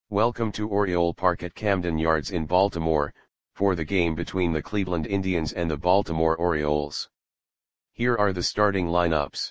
Welcome to Oriole Park at Camden Yards in Baltimore, for the game between the Cleveland Indians and the Baltimore Orioles. Here are the starting lineups.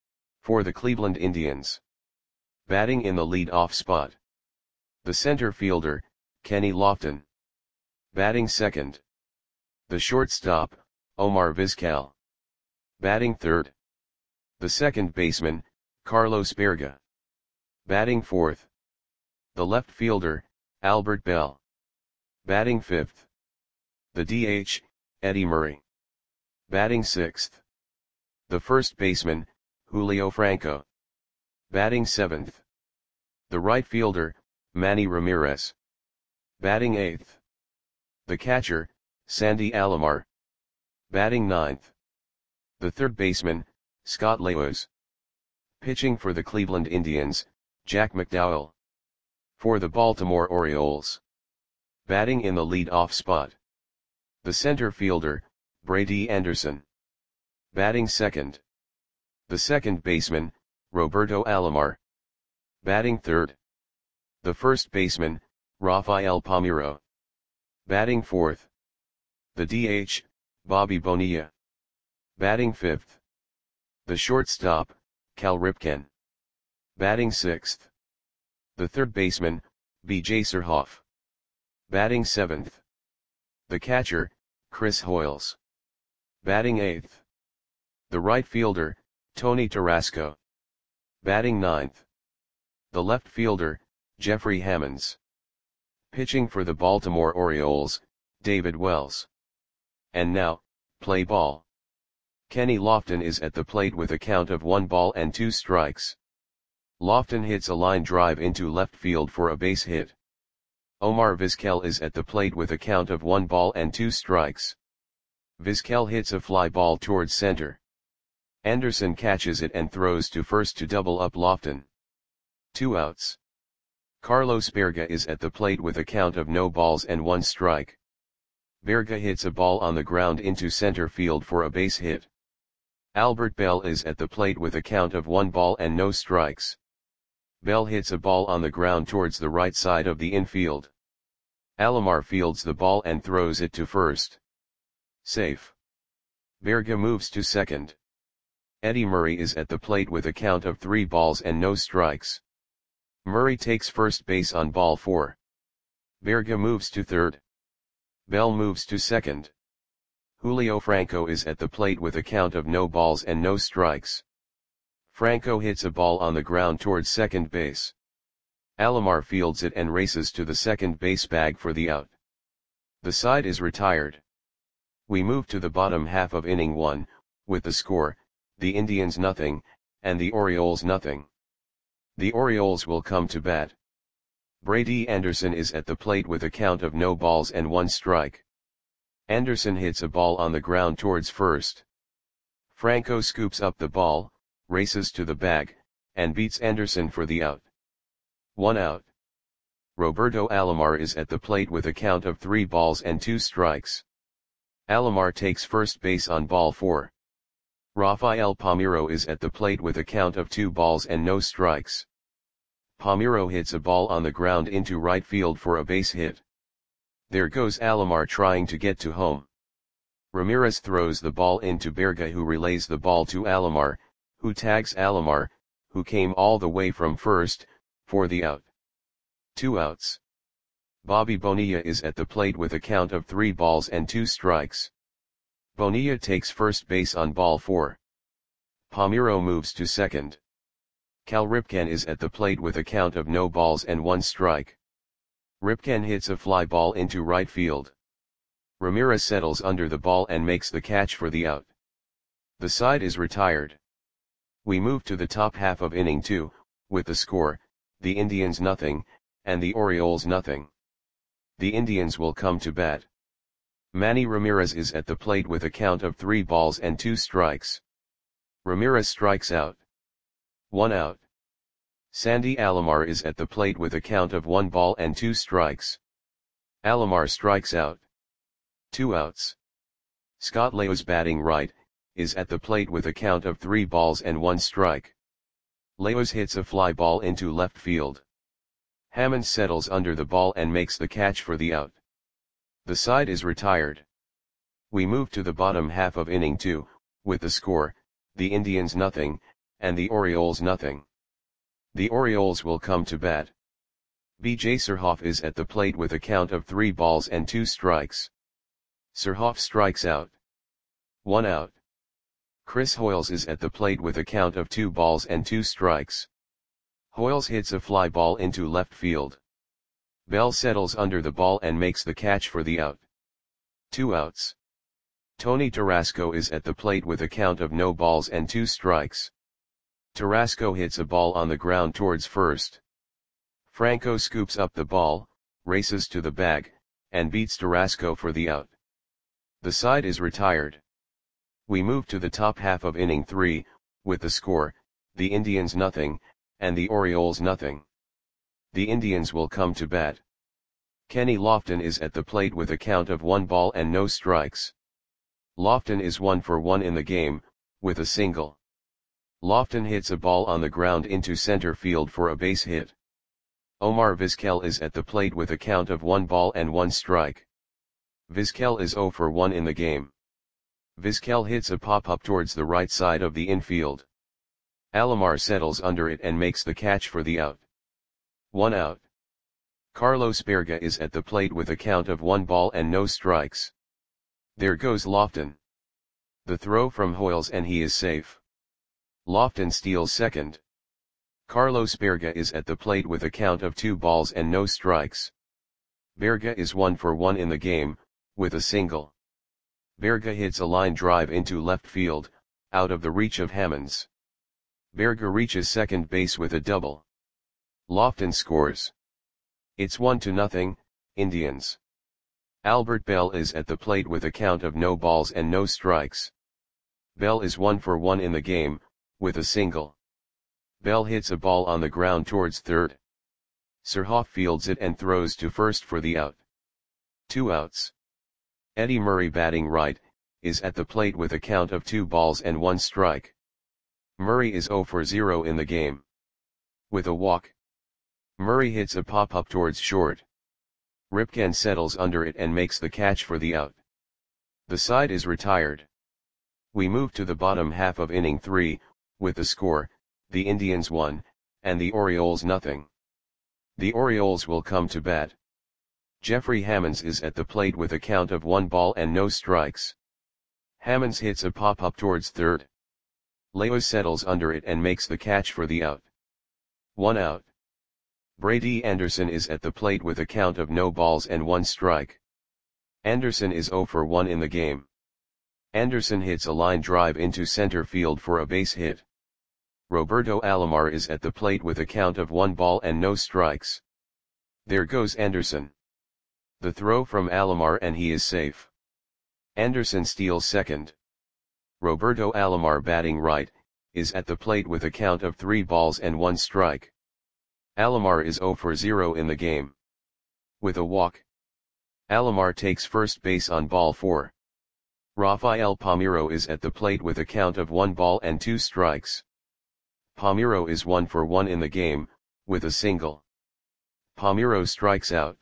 For the Cleveland Indians. Batting in the lead-off spot. The center fielder, Kenny Lofton. Batting second. The shortstop, Omar Vizquel. Batting third. The second baseman, Carlos Baerga. Batting fourth. The left fielder, Albert Belle. Batting fifth. The DH, Eddie Murray. Batting sixth. The first baseman, Julio Franco. Batting seventh. The right fielder, Manny Ramirez. Batting eighth. The catcher, Sandy Alomar. Batting ninth. The third baseman, Scott Lewis. Pitching for the Cleveland Indians, Jack McDowell. For the Baltimore Orioles. Batting in the lead-off spot. The center fielder, Brady Anderson. Batting second. The second baseman, Roberto Alomar. Batting third. The first baseman, Rafael Palmeiro. Batting fourth. The DH, Bobby Bonilla. Batting fifth. The shortstop, Cal Ripken. Batting sixth. The third baseman, B.J. Surhoff. Batting seventh. The catcher, Chris Hoiles. Batting eighth. The right fielder, Tony Tarasco. Batting ninth. The left fielder, Jeffrey Hammonds. Pitching for the Baltimore Orioles, David Wells. And now, play ball. Kenny Lofton is at the plate with a count of 1-2 strikes. Lofton hits a line drive into left field for a base hit. Omar Vizquel is at the plate with a count of 1-2 strikes. Vizquel hits a fly ball towards center. Anderson catches it and throws to first to double up Lofton. 2 outs. Carlos Baerga is at the plate with a count of 0-1 strike. Baerga hits a ball on the ground into center field for a base hit. Albert Belle is at the plate with a count of 1-0 strikes. Belle hits a ball on the ground towards the right side of the infield. Alomar fields the ball and throws it to first. Safe. Baerga moves to second. Eddie Murray is at the plate with a count of 3-0 strikes. Murray takes first base on ball 4. Baerga moves to third. Belle moves to second. Julio Franco is at the plate with a count of 0 strikes. Franco hits a ball on the ground towards second base. Alomar fields it and races to the second base bag for the out. The side is retired. We move to the bottom half of inning 1, with the score, the Indians 0, and the Orioles 0. The Orioles will come to bat. Brady Anderson is at the plate with a count of 0-1 strike. Anderson hits a ball on the ground towards first. Franco scoops up the ball, races to the bag, and beats Anderson for the out. 1 out. Roberto Alomar is at the plate with a count of 3-2 strikes. Alomar takes first base on ball 4. Rafael Palmeiro is at the plate with a count of 2-0 strikes. Palmeiro hits a ball on the ground into right field for a base hit. There goes Alomar trying to get to home. Ramirez throws the ball into Baerga, who relays the ball to Alomar, who tags Alomar, who came all the way from first, for the out. 2 outs. Bobby Bonilla is at the plate with a count of 3-2 strikes. Bonilla takes first base on ball 4. Palmeiro moves to second. Cal Ripken is at the plate with a count of 0-1 strike. Ripken hits a fly ball into right field. Ramirez settles under the ball and makes the catch for the out. The side is retired. We move to the top half of inning 2, with the score, the Indians 0, and the Orioles 0. The Indians will come to bat. Manny Ramirez is at the plate with a count of 3-2 strikes. Ramirez strikes out. 1 out. Sandy Alomar is at the plate with a count of 1-2 strikes. Alomar strikes out. 2 outs. Scott Lewis, batting right, is at the plate with a count of 3-1 strike. Lewis hits a fly ball into left field. Hammonds settles under the ball and makes the catch for the out. The side is retired. We move to the bottom half of inning 2, with the score, the Indians nothing, and the Orioles nothing. The Orioles will come to bat. B.J. Surhoff is at the plate with a count of 3 balls and 2 strikes. Surhoff strikes out. 1 out. Chris Hoiles is at the plate with a count of 2 balls and 2 strikes. Hoiles hits a fly ball into left field. Bell settles under the ball and makes the catch for the out. 2 outs. Tony Tarasco is at the plate with a count of no balls and 2 strikes. Tarasco hits a ball on the ground towards first. Franco scoops up the ball, races to the bag, and beats Tarasco for the out. The side is retired. We move to the top half of inning 3, with the score, the Indians nothing, and the Orioles nothing. The Indians will come to bat. Kenny Lofton is at the plate with a count of 1 ball and no strikes. Lofton is 1 for 1 in the game, with a single. Lofton hits a ball on the ground into center field for a base hit. Omar Vizquel is at the plate with a count of 1 ball and 1 strike. Vizquel is 0 for 1 in the game. Vizquel hits a pop-up towards the right side of the infield. Alomar settles under it and makes the catch for the out. 1 out. Carlos Berga is at the plate with a count of 1 ball and no strikes. There goes Lofton. The throw from Hoiles and he is safe. Lofton steals second. Carlos Berga is at the plate with a count of 2 balls and no strikes. Berga is 1 for 1 in the game, with a single. Berga hits a line drive into left field, out of the reach of Hammonds. Berga reaches second base with a double. Lofton scores. It's 1-0, Indians. Albert Bell is at the plate with a count of no balls and no strikes. Bell is 1 for 1 in the game, with a single. Bell hits a ball on the ground towards third. Surhoff fields it and throws to first for the out. 2 outs. Eddie Murray, batting right, is at the plate with a count of 2 balls and 1 strike. Murray is 0 for 0 in the game. With a walk. Murray hits a pop-up towards short. Ripken settles under it and makes the catch for the out. The side is retired. We move to the bottom half of inning 3, with the score, the Indians 1, and the Orioles nothing. The Orioles will come to bat. Jeffrey Hammonds is at the plate with a count of 1 ball and no strikes. Hammonds hits a pop-up towards third. Leo settles under it and makes the catch for the out. 1 out. Brady Anderson is at the plate with a count of no balls and 1 strike. Anderson is 0 for 1 in the game. Anderson hits a line drive into center field for a base hit. Roberto Alomar is at the plate with a count of 1 ball and no strikes. There goes Anderson. The throw from Alomar and he is safe. Anderson steals second. Roberto Alomar, batting right, is at the plate with a count of 3 balls and 1 strike. Alomar is 0 for 0 in the game. With a walk. Alomar takes first base on ball 4. Rafael Palmeiro is at the plate with a count of 1 ball and 2 strikes. Palmeiro is 1 for 1 in the game, with a single. Palmeiro strikes out.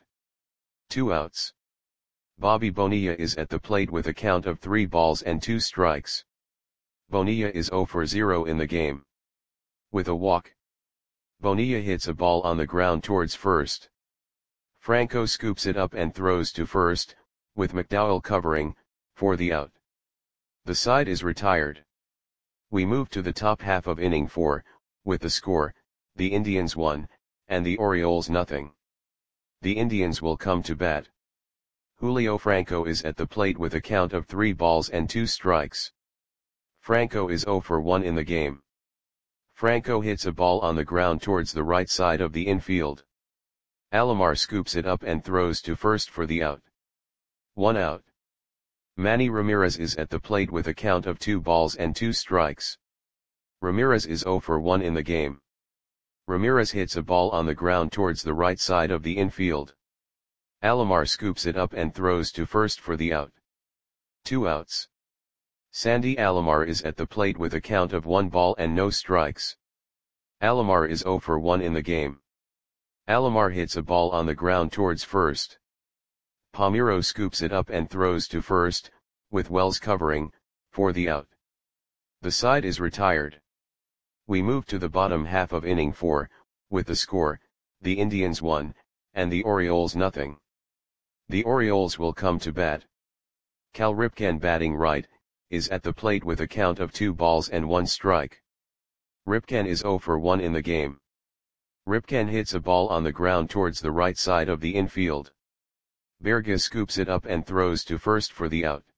2 outs. Bobby Bonilla is at the plate with a count of 3 balls and 2 strikes. Bonilla is 0 for 0 in the game. With a walk. Bonilla hits a ball on the ground towards first. Franco scoops it up and throws to first, with McDowell covering, for the out. The side is retired. We move to the top half of inning 4, with the score, the Indians 1, and the Orioles nothing. The Indians will come to bat. Julio Franco is at the plate with a count of 3 balls and 2 strikes. Franco is 0 for 1 in the game. Franco hits a ball on the ground towards the right side of the infield. Alomar scoops it up and throws to first for the out. 1 out. Manny Ramirez is at the plate with a count of 2 balls and 2 strikes. Ramirez is 0 for 1 in the game. Ramirez hits a ball on the ground towards the right side of the infield. Alomar scoops it up and throws to first for the out. 2 outs. Sandy Alomar is at the plate with a count of 1 ball and no strikes. Alomar is 0 for 1 in the game. Alomar hits a ball on the ground towards first. Palmeiro scoops it up and throws to first, with Wells covering, for the out. The side is retired. We move to the bottom half of inning 4, with the score, the Indians 1, and the Orioles nothing. The Orioles will come to bat. Cal Ripken batting right, is at the plate with a count of 2 balls and 1 strike. Ripken is 0 for 1 in the game. Ripken hits a ball on the ground towards the right side of the infield. Berga scoops it up and throws to first for the out.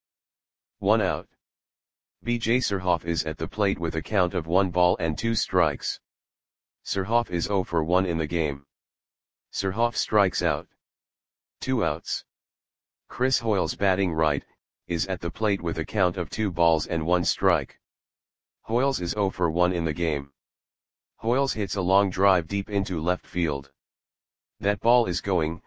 1 out. B.J. Surhoff is at the plate with a count of 1 ball and 2 strikes. Surhoff is 0 for 1 in the game. Surhoff strikes out. 2 outs. Chris Hoiles batting right, is at the plate with a count of 2 balls and 1 strike. Hoiles is 0 for 1 in the game. Hoiles hits a long drive deep into left field. That ball is going,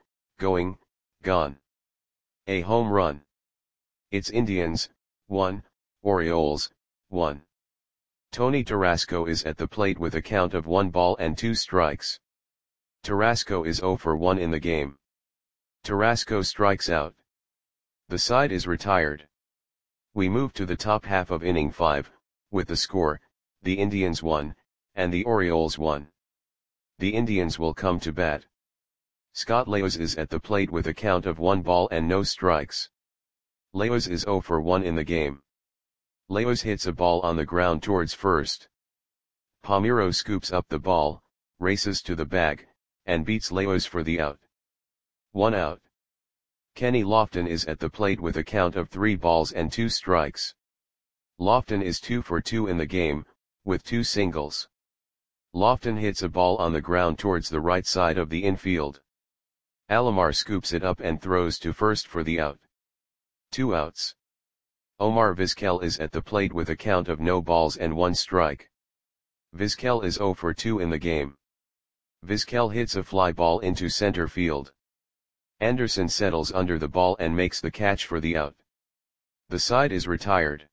gone. A home run. It's Indians, 1, Orioles, 1. Tony Tarasco is at the plate with a count of 1 ball and 2 strikes. Tarasco is 0 for 1 in the game. Tarasco strikes out. The side is retired. We move to the top half of inning 5, with the score, the Indians 1, and the Orioles 1. The Indians will come to bat. Scott Leos is at the plate with a count of 1 ball and no strikes. Leos is 0 for 1 in the game. Leos hits a ball on the ground towards first. Palmeiro scoops up the ball, races to the bag, and beats Leos for the out. 1 out. Kenny Lofton is at the plate with a count of 3 balls and 2 strikes. Lofton is 2 for 2 in the game, with 2 singles. Lofton hits a ball on the ground towards the right side of the infield. Alomar scoops it up and throws to first for the out. 2 outs. Omar Vizquel is at the plate with a count of no balls and 1 strike. Vizquel is 0 for 2 in the game. Vizquel hits a fly ball into center field. Anderson settles under the ball and makes the catch for the out. The side is retired.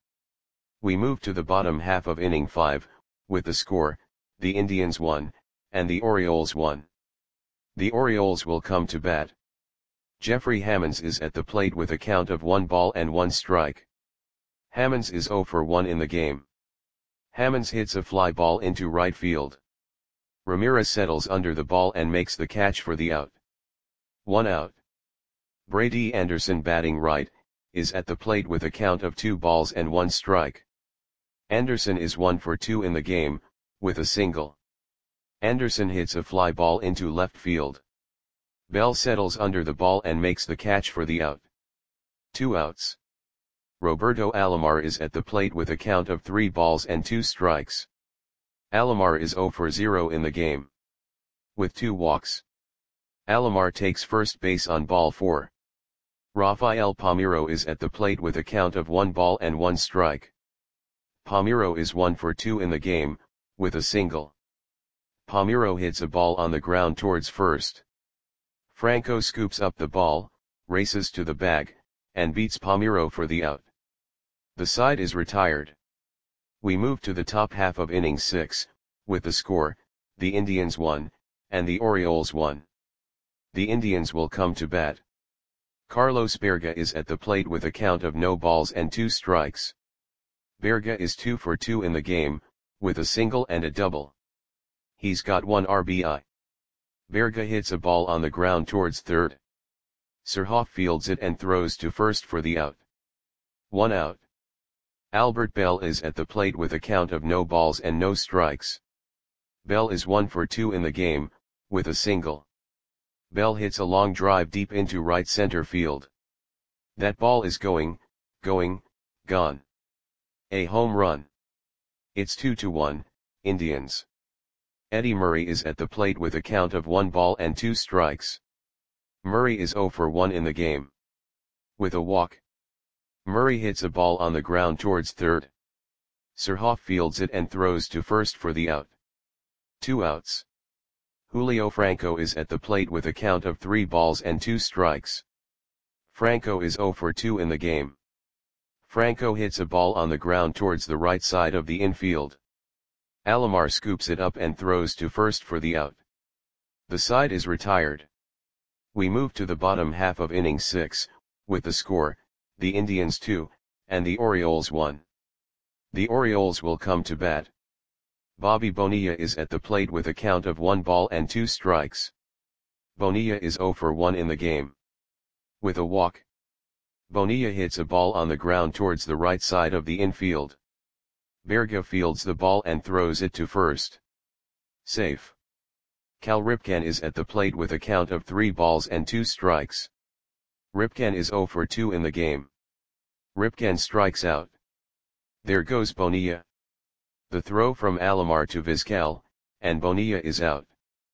We move to the bottom half of inning 5, with the score, the Indians 1, and the Orioles 1. The Orioles will come to bat. Jeffrey Hammonds is at the plate with a count of 1 ball and 1 strike. Hammonds is 0 for 1 in the game. Hammonds hits a fly ball into right field. Ramirez settles under the ball and makes the catch for the out. 1 out. Brady Anderson batting right, is at the plate with a count of 2 balls and 1 strike. Anderson is 1 for 2 in the game, with a single. Anderson hits a fly ball into left field. Bell settles under the ball and makes the catch for the out. 2 outs. Roberto Alomar is at the plate with a count of 3 balls and 2 strikes. Alomar is 0 for 0 in the game. With 2 walks. Alomar takes first base on ball 4. Rafael Palmeiro is at the plate with a count of 1 ball and 1 strike. Palmeiro is 1 for 2 in the game, with a single. Palmeiro hits a ball on the ground towards first. Franco scoops up the ball, races to the bag, and beats Palmeiro for the out. The side is retired. We move to the top half of inning 6, with the score, the Indians 1, and the Orioles 1. The Indians will come to bat. Carlos Berga is at the plate with a count of no balls and 2 strikes. Berga is 2 for 2 in the game, with a single and a double. He's got 1 RBI. Berga hits a ball on the ground towards third. Surhoff fields it and throws to first for the out. 1 out. Albert Bell is at the plate with a count of no balls and no strikes. Bell is 1 for 2 in the game, with a single. Bell hits a long drive deep into right center field. That ball is going, gone. A home run. It's 2-1, Indians. Eddie Murray is at the plate with a count of 1 ball and 2 strikes. Murray is 0 for 1 in the game. With a walk. Murray hits a ball on the ground towards third. Surhoff fields it and throws to first for the out. 2 outs. Julio Franco is at the plate with a count of 3 balls and 2 strikes. Franco is 0 for 2 in the game. Franco hits a ball on the ground towards the right side of the infield. Alomar scoops it up and throws to first for the out. The side is retired. We move to the bottom half of inning 6, with the score, the Indians 2, and the Orioles 1. The Orioles will come to bat. Bobby Bonilla is at the plate with a count of 1 ball and 2 strikes. Bonilla is 0 for 1 in the game. With a walk, Bonilla hits a ball on the ground towards the right side of the infield. Berga fields the ball and throws it to first. Safe. Cal Ripken is at the plate with a count of 3 balls and 2 strikes. Ripken is 0 for 2 in the game. Ripken strikes out. There goes Bonilla. The throw from Alomar to Vizquel, and Bonilla is out.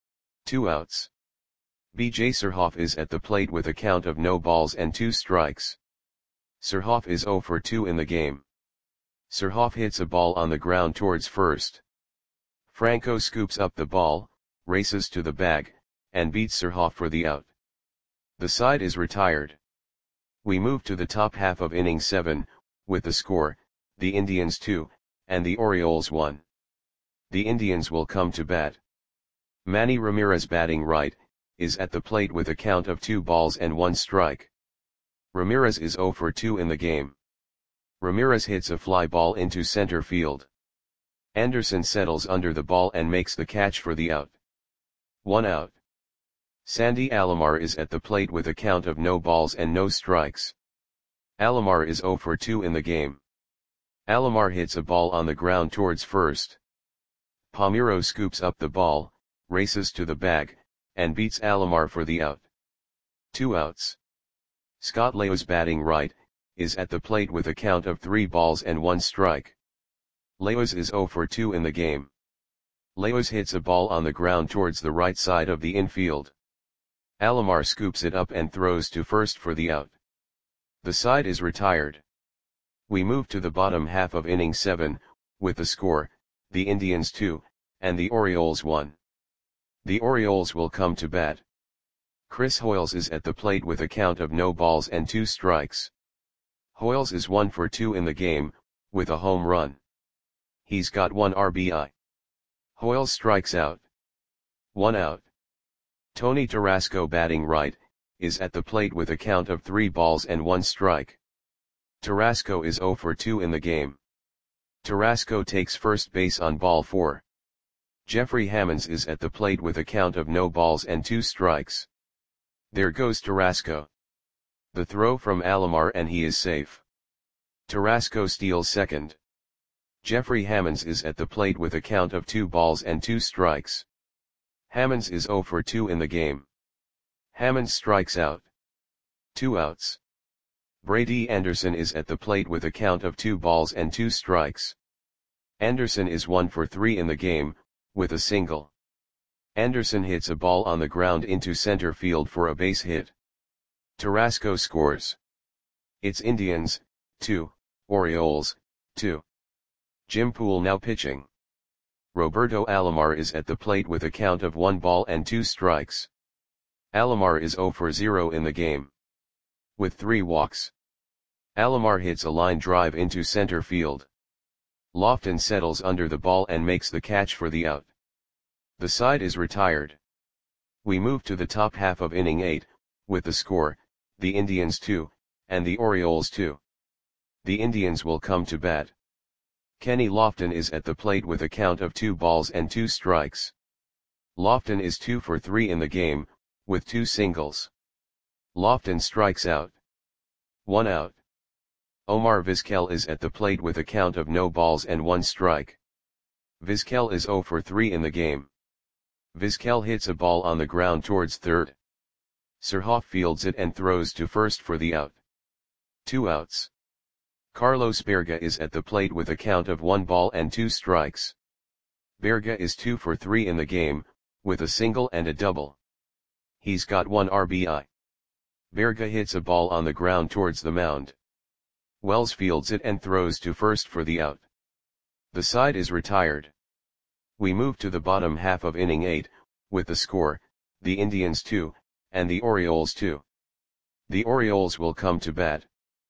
2 outs. B.J. Surhoff is at the plate with a count of no balls and 2 strikes. Surhoff is 0 for 2 in the game. Surhoff hits a ball on the ground towards first. Franco scoops up the ball, races to the bag, and beats Surhoff for the out. The side is retired. We move to the top half of inning 7, with the score, the Indians 2, and the Orioles 1. The Indians will come to bat. Manny Ramirez, batting right, is at the plate with a count of 2 balls and 1 strike. Ramirez is 0 for 2 in the game. Ramirez hits a fly ball into center field. Anderson settles under the ball and makes the catch for the out. 1 out. Sandy Alomar is at the plate with a count of no balls and no strikes. Alomar is 0 for 2 in the game. Alomar hits a ball on the ground towards first. Palmeiro scoops up the ball, races to the bag, and beats Alomar for the out. 2 outs. Scott Leos, batting right, is at the plate with a count of 3 balls and 1 strike. Leos is 0 for 2 in the game. Leos hits a ball on the ground towards the right side of the infield. Alomar scoops it up and throws to first for the out. The side is retired. We move to the bottom half of inning 7, with the score, the Indians 2, and the Orioles 1. The Orioles will come to bat. Chris Hoiles is at the plate with a count of no balls and 2 strikes. Hoiles is 1 for 2 in the game, with a home run. He's got 1 RBI. Hoiles strikes out. 1 out. Tony Tarasco, batting right, is at the plate with a count of 3 balls and 1 strike. Tarasco is 0 for 2 in the game. Tarasco takes first base on ball 4. Jeffrey Hammonds is at the plate with a count of no balls and 2 strikes. There goes Tarasco. The throw from Alomar and he is safe. Tarasco steals second. Jeffrey Hammonds is at the plate with a count of 2 balls and 2 strikes. Hammonds is 0 for 2 in the game. Hammonds strikes out. 2 outs. Brady Anderson is at the plate with a count of 2 balls and 2 strikes. Anderson is 1 for 3 in the game, with a single. Anderson hits a ball on the ground into center field for a base hit. Tarasco scores. It's Indians, 2, Orioles, 2. Jim Poole now pitching. Roberto Alomar is at the plate with a count of 1 ball and 2 strikes. Alomar is 0 for 0 in the game. With 3 walks. Alomar hits a line drive into center field. Lofton settles under the ball and makes the catch for the out. The side is retired. We move to the top half of inning 8, with the score, the Indians 2, and the Orioles 2. The Indians will come to bat. Kenny Lofton is at the plate with a count of 2 balls and 2 strikes. Lofton is 2 for 3 in the game, with 2 singles. Lofton strikes out. 1 out. Omar Vizquel is at the plate with a count of no balls and 1 strike. Vizquel is 0 for 3 in the game. Vizquel hits a ball on the ground towards third. Surhoff fields it and throws to first for the out. 2 outs. Carlos Berga is at the plate with a count of 1 ball and 2 strikes. Berga is 2 for 3 in the game, with a single and a double. He's got 1 RBI. Berga hits a ball on the ground towards the mound. Wells fields it and throws to first for the out. The side is retired. We move to the bottom half of inning 8, with the score, the Indians 2, and the Orioles 2. The Orioles will come to bat.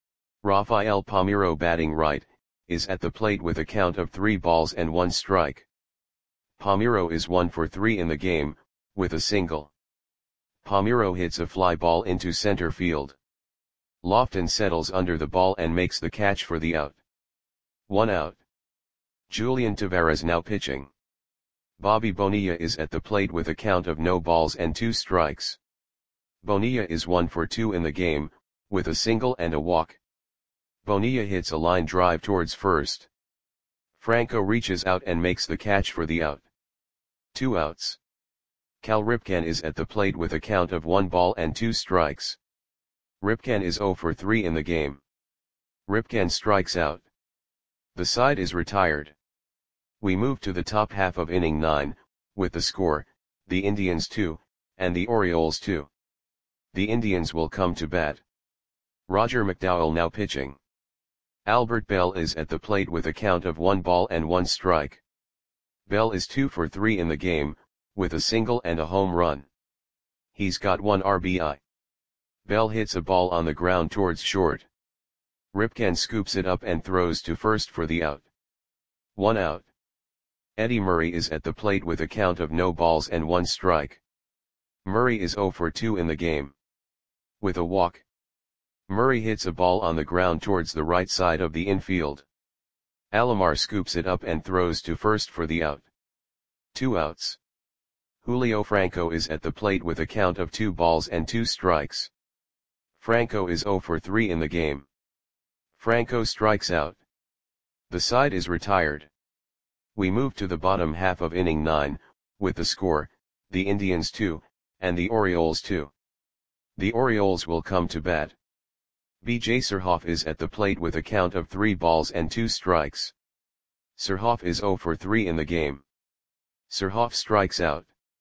Rafael Palmeiro, batting right, is at the plate with a count of 3 balls and 1 strike. Palmeiro is 1 for 3 in the game, with a single. Palmeiro hits a fly ball into center field. Lofton settles under the ball and makes the catch for the out. 1 out. Julian Tavares now pitching. Bobby Bonilla is at the plate with a count of no balls and 2 strikes. Bonilla is 1 for 2 in the game, with a single and a walk. Bonilla hits a line drive towards first. Franco reaches out and makes the catch for the out. 2 outs. Cal Ripken is at the plate with a count of 1 ball and 2 strikes. Ripken is 0 for 3 in the game. Ripken strikes out. The side is retired. We move to the top half of inning 9, with the score, the Indians 2, and the Orioles 2. The Indians will come to bat. Roger McDowell now pitching. Albert Bell is at the plate with a count of 1 ball and 1 strike. Bell is 2 for 3 in the game, with a single and a home run. He's got 1 RBI. Bell hits a ball on the ground towards short. Ripken scoops it up and throws to first for the out. 1 out. Eddie Murray is at the plate with a count of no balls and 1 strike. Murray is 0 for 2 in the game. With a walk. Murray hits a ball on the ground towards the right side of the infield. Alomar scoops it up and throws to first for the out. 2 outs. Julio Franco is at the plate with a count of 2 balls and 2 strikes. Franco is 0 for 3 in the game. Franco strikes out. The side is retired. We move to the bottom half of inning 9, with the score, the Indians 2, and the Orioles 2. The Orioles will come to bat. B.J. Surhoff is at the plate with a count of 3 balls and 2 strikes. Surhoff is 0 for 3 in the game. Surhoff strikes out.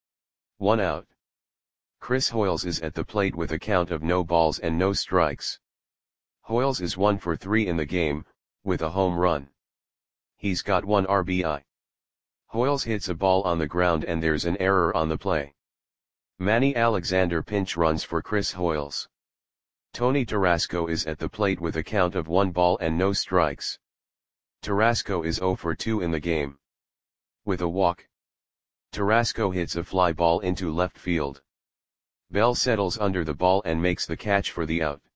1 out. Chris Hoiles is at the plate with a count of no balls and no strikes. Hoiles is 1 for 3 in the game, with a home run. He's got 1 RBI. Hoiles hits a ball on the ground and there's an error on the play. Manny Alexander pinch runs for Chris Hoiles. Tony Tarasco is at the plate with a count of 1 ball and no strikes. Tarasco is 0 for 2 in the game. With a walk. Tarasco hits a fly ball into left field. Bell settles under the ball and makes the catch for the out.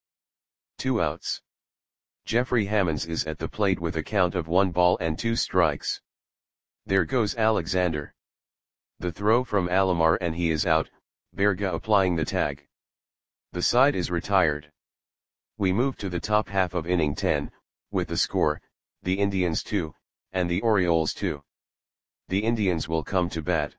2 outs. Jeffrey Hammonds is at the plate with a count of 1 ball and 2 strikes. There goes Alexander. The throw from Alomar and he is out, Berga applying the tag. The side is retired. We move to the top half of inning 10, with the score, the Indians 2, and the Orioles 2. The Indians will come to bat.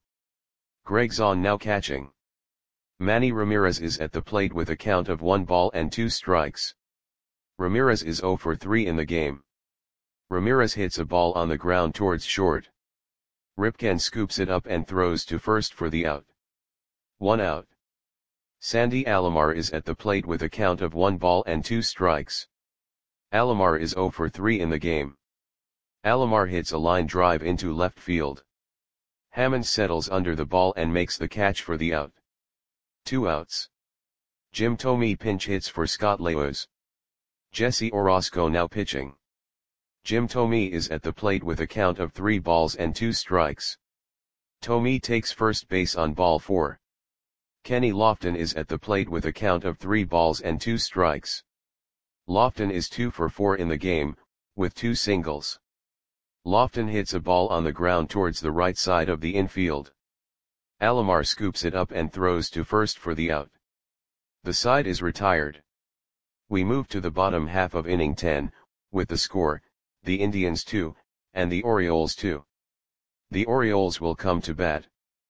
Greg Zahn now catching. Manny Ramirez is at the plate with a count of 1 ball and 2 strikes. Ramirez is 0 for 3 in the game. Ramirez hits a ball on the ground towards short. Ripken scoops it up and throws to first for the out. 1 out. Sandy Alomar is at the plate with a count of 1 ball and 2 strikes. Alomar is 0 for 3 in the game. Alomar hits a line drive into left field. Hammond settles under the ball and makes the catch for the out. 2 outs. Jim Thome pinch hits for Scott Laos. Jesse Orosco now pitching. Jim Thome is at the plate with a count of 3 balls and 2 strikes. Thome takes first base on ball 4. Kenny Lofton is at the plate with a count of 3 balls and 2 strikes. Lofton is 2 for 4 in the game, with 2 singles. Lofton hits a ball on the ground towards the right side of the infield. Alomar scoops it up and throws to first for the out. The side is retired. We move to the bottom half of inning 10, with the score, the Indians 2, and the Orioles 2. The Orioles will come to bat.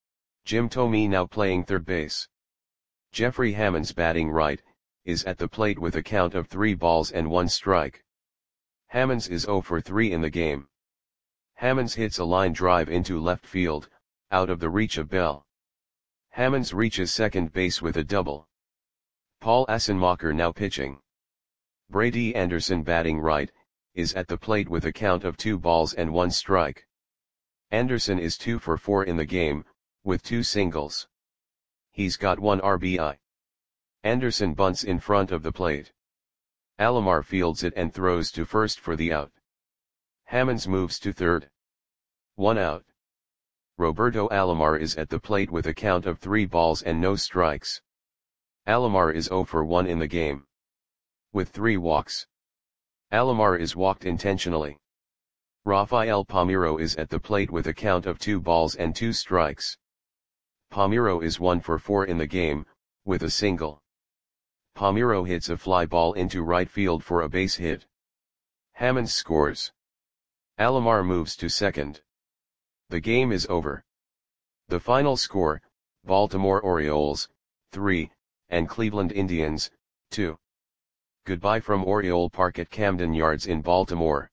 Jim Thome now playing third base. Jeffrey Hammonds batting right, is at the plate with a count of 3 balls and 1 strike. Hammonds is 0 for 3 in the game. Hammonds hits a line drive into left field, out of the reach of Bell. Hammonds reaches second base with a double. Paul Assenmacher now pitching. Brady Anderson batting right, is at the plate with a count of 2 balls and 1 strike. Anderson is 2 for 4 in the game, with 2 singles. He's got 1 RBI. Anderson bunts in front of the plate. Alomar fields it and throws to first for the out. Hammonds moves to third. 1 out. Roberto Alomar is at the plate with a count of 3 balls and no strikes. Alomar is 0 for 1 in the game, with 3 walks. Alomar is walked intentionally. Rafael Palmeiro is at the plate with a count of 2 balls and 2 strikes. Palmeiro is 1 for 4 in the game, with a single. Palmeiro hits a fly ball into right field for a base hit. Hammonds scores. Alomar moves to second. The game is over. The final score, Baltimore Orioles, 3, and Cleveland Indians, 2. Goodbye from Oriole Park at Camden Yards in Baltimore.